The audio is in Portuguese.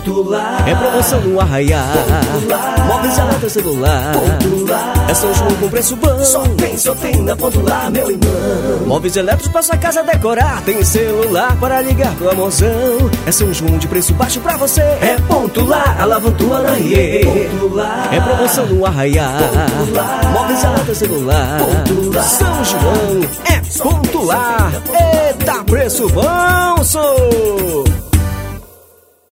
É promoção no Arraiá. Móveis elétricos celular. É São João com preço bom. Só tem na Pontular, meu irmão. Móveis elétricos pra sua casa decorar. Tem celular para ligar pro amorzão. É São João de preço baixo pra você. É Pontular, a Lavantua na Rie. É promoção no Arraiá. Móveis elétricos celular. São João é Pontular. Eita, preço bom, sou!